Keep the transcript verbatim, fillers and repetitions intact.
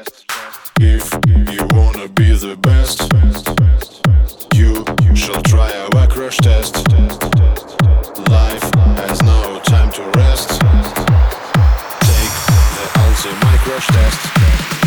If you wanna be the best, you shall try our crash test. Life has no time to rest. Take the ultimate crash test.